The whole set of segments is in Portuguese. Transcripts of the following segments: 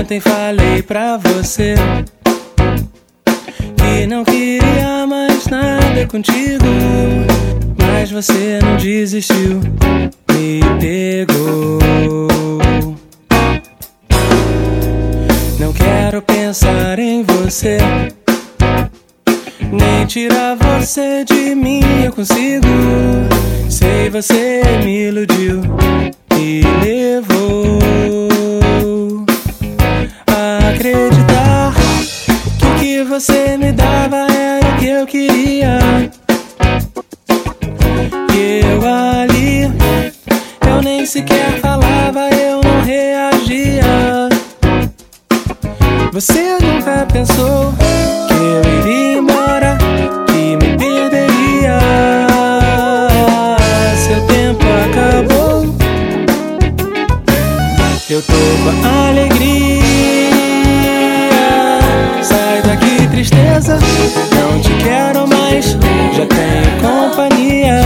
ontem falei pra você que não queria mais nada contigo, mas você não desistiu, me pegou. Não quero pensar em você, nem tirar você de mim, eu consigo. Sei, você me iludiu e levou a acreditar que o que você me dava era o que eu queria. E eu ali, eu nem sequer falava, eu não reagia. Você nunca pensou que eu iria embora, que me perderia. Seu tempo acabou, eu tô com a alegria. Sai daqui, tristeza, não te quero mais, já tenho companhia.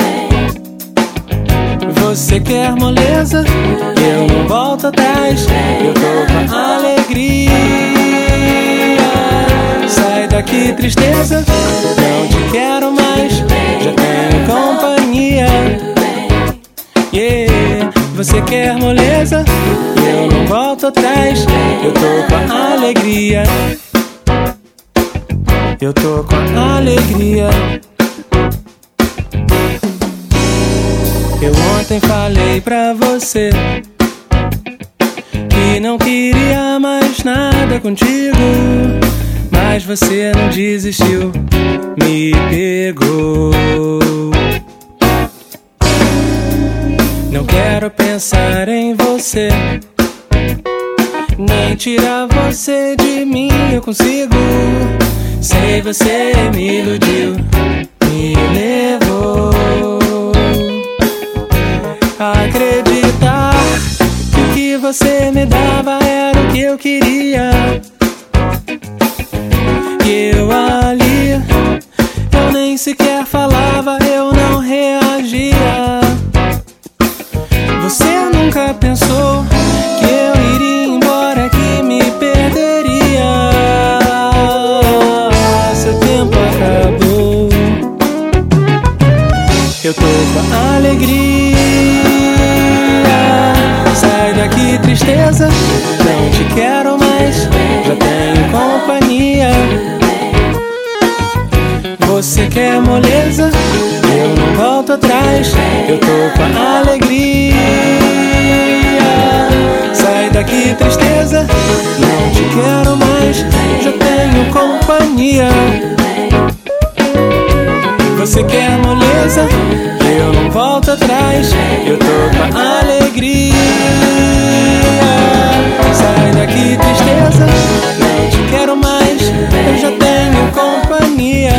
Você quer moleza, eu não volto atrás, eu tô com a alegria. Sai daqui, tristeza, não te quero mais, já tenho companhia. Yeah. Você quer moleza, eu não volto atrás, eu tô com a alegria. Eu tô com a alegria. Eu ontem falei pra você que não queria mais nada contigo, mas você não desistiu, me pegou. Não quero pensar em você, nem tirar você de mim, eu consigo. Sei, você me iludiu, me levou a acreditar que o que você me dava era o que eu queria. E eu ali, eu nem sequer falava, eu não reagia. Você nunca pensou que eu iria embora, que me perderia. Seu tempo acabou, eu tô com a alegria. Sai daqui, tristeza, não te quero mais, já tenho companhia. Você quer moleza, eu não volto atrás, eu tô com a alegria. Sai daqui, tristeza, não te quero mais, já tenho companhia. Você quer moleza, eu não volto atrás, eu tô com a alegria. Sai daqui, tristeza, não te quero mais, eu já tenho companhia.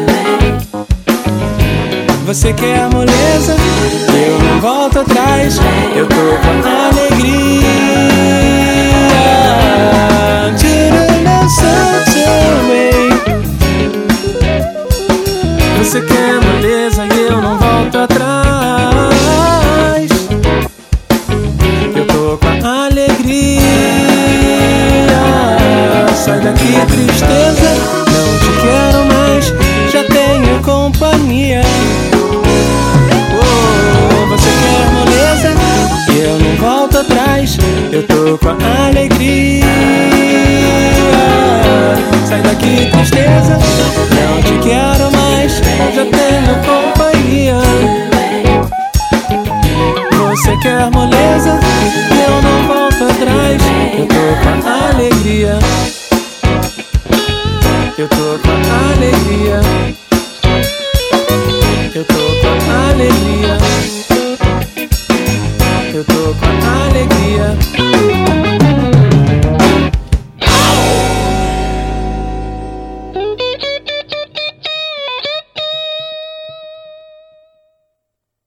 Você quer moleza, eu não volto atrás, eu tô com a alegria. Você quer moleza e eu não volto atrás, eu tô com a alegria. Sai daqui, tristeza, não te quero mais, já tenho companhia. Você quer moleza, eu não volto atrás, eu tô com a alegria. Sai daqui, tristeza,